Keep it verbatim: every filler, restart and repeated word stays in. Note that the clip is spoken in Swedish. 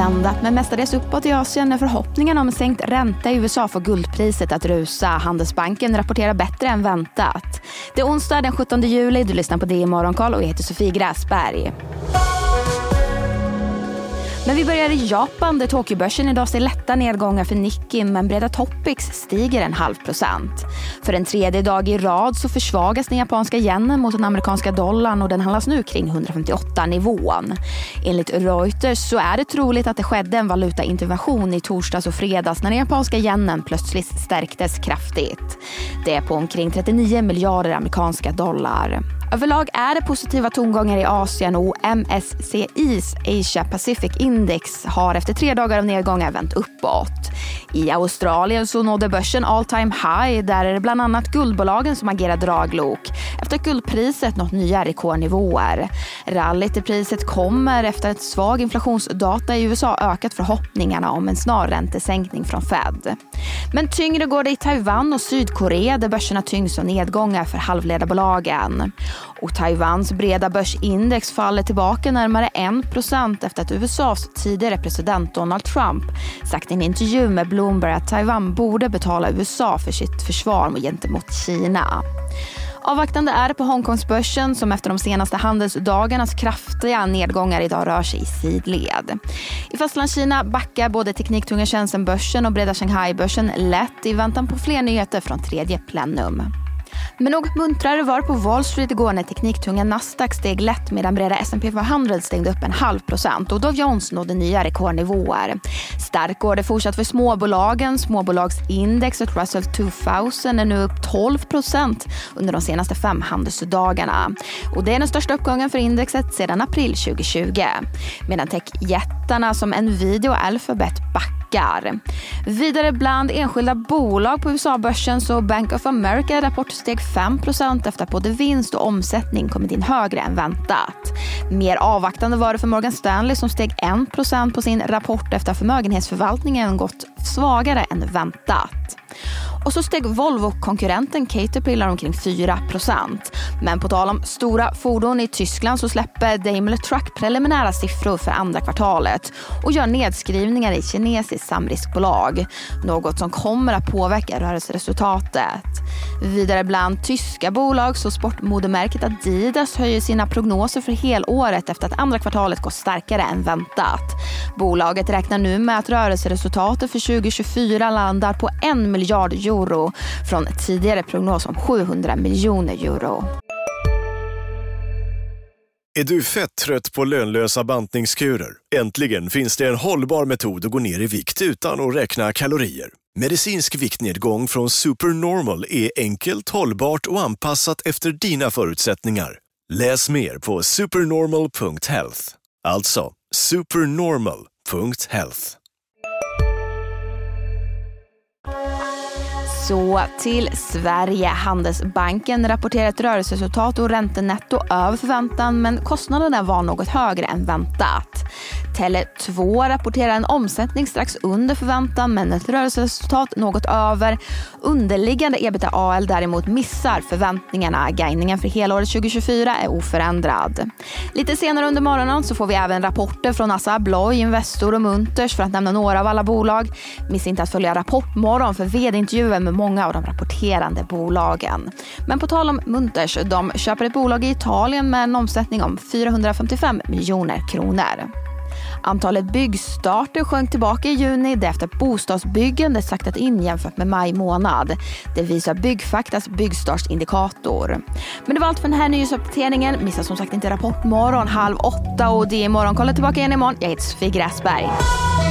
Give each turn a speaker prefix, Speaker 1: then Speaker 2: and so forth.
Speaker 1: vändat men mestadels uppåt i Asien när förhoppningen om sänkt ränta i U S A får guldpriset att rusa. Handelsbanken rapporterar bättre än väntat. Det är onsdag den sjuttonde juli, du lyssnar på D I Morgonkoll och jag heter Sofie Gräsberg. Men vi börjar i Japan där Tokyobörsen idag ser lätta nedgångar för Nikkei men breda Topix stiger en halv procent. För en tredje dag i rad så försvagas den japanska yenen mot den amerikanska dollarn och den handlas nu kring hundrafemtioåtta-nivån. Enligt Reuters så är det troligt att det skedde en valutaintervention i torsdags och fredags när den japanska yenen plötsligt stärktes kraftigt. Det är på omkring trettionio miljarder amerikanska dollar. Överlag är det positiva tongångar i Asien och M S C I's Asia Pacific Index har efter tre dagar av nedgångar vänt uppåt. I Australien så nådde börsen all time high, där är det bland annat guldbolagen som agerar draglok efter att guldpriset nått nya rekordnivåer. Rallyt i priset kommer efter att svag inflationsdata i U S A ökat förhoppningarna om en snar räntesänkning från Fed. Men tyngre går det i Taiwan och Sydkorea där börserna tyngs av nedgångar för halvledarbolagen. Och Taiwans breda börsindex faller tillbaka närmare en procent efter att U S A:s tidigare president Donald Trump sagt i en intervju med Bloomberg att Taiwan borde betala U S A för sitt försvar gentemot Kina. Avvaktande är det på Hongkongsbörsen som efter de senaste handelsdagarnas kraftiga nedgångar idag rör sig i sidled. I Fastlandskina backar både tekniktunga Shenzhen-börsen och breda Shanghai-börsen lätt i väntan på fler nyheter från tredje plenum. Men något muntrare var på Wall Street igår när tekniktunga Nasdaq steg lätt medan breda S and P femhundra stängde upp en halv procent och Dow Jones nådde nya rekordnivåer. Stark går det fortsatt för småbolagen. Småbolagsindexet Russell tvåtusen är nu upp tolv procent under de senaste fem handelsdagarna. Och det är den största uppgången för indexet sedan april tjugohundratjugo. Medan techjättarna som Nvidia och Alphabet backar. Vidare bland enskilda bolag på U S A-börsen så Bank of America rapport steg fem procent efter att både vinst och omsättning kommit in högre än väntat. Mer avvaktande var det för Morgan Stanley som steg en procent på sin rapport efter att förmögenhetsförvaltningen gått svagare än väntat. Och så steg Volvo-konkurrenten Caterpillar omkring fyra procent. Men på tal om stora fordon i Tyskland så släpper Daimler Truck preliminära siffror för andra kvartalet och gör nedskrivningar i kinesiskt samriskbolag. Något som kommer att påverka rörelseresultatet. Vidare bland tyska bolag så sportmodemärket Adidas höjer sina prognoser för helåret efter att andra kvartalet går starkare än väntat. Bolaget räknar nu med att rörelseresultatet för tjugohundratjugofyra landar på en miljard euro från tidigare prognos om sjuhundra miljoner euro.
Speaker 2: Är du fett trött på lönlösa bantningskurer? Äntligen finns det en hållbar metod att gå ner i vikt utan att räkna kalorier. Medicinsk viktnedgång från Supernormal är enkelt, hållbart och anpassat efter dina förutsättningar. Läs mer på supernormal punkt health. Alltså supernormal punkt health.
Speaker 1: Så till Sverige. Handelsbanken rapporterar ett rörelseresultat och räntenetto över förväntan men kostnaderna var något högre än väntat. Tele två rapporterar en omsättning strax under förväntan men ett rörelseresultat något över. Underliggande EBITDA-A L däremot missar förväntningarna. Guidningen för helåret tjugohundratjugofyra är oförändrad. Lite senare under morgonen så får vi även rapporter från Assa Abloy, Investor och Munters för att nämna några av alla bolag. Miss inte att följa Rapportmorgon för vd-intervjuer med många av de rapporterande bolagen. Men på tal om Munters, de köper ett bolag i Italien med en omsättning om fyrahundrafemtiofem miljoner kronor. Antalet byggstarter sjönk tillbaka i juni efter att bostadsbyggandet saktat in jämfört med maj månad. Det visar Byggfaktas byggstartsindikator. Men det var allt för den här nyhetsuppdateringen. Missa som sagt inte Rapportmorgon halv åtta och det är morgon. Kolla tillbaka igen imorgon. Jag heter Sofie Gräsberg.